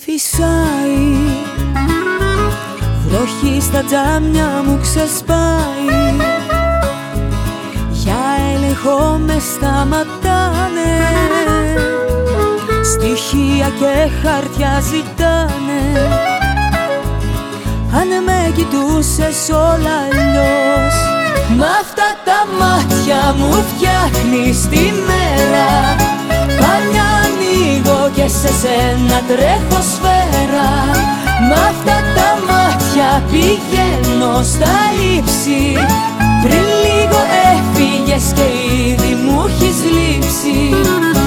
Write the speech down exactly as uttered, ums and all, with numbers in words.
Φυσάει, βροχή στα τζάμια μου ξεσπάει. Για έλεγχο με σταματάνε, στοιχεία και χαρτιά ζητάνε. Αν με κοιτούσες όλα αλλιώς, μ' αυτά τα μάτια μου φτιάχνεις τη μέρα. Πάλια ανοίγω και σε σένα τρέχω σφαίρα. Μ' αυτά τα μάτια πηγαίνω στα ύψη. Πριν λίγο έφυγες και ήδη μου έχεις λείψει.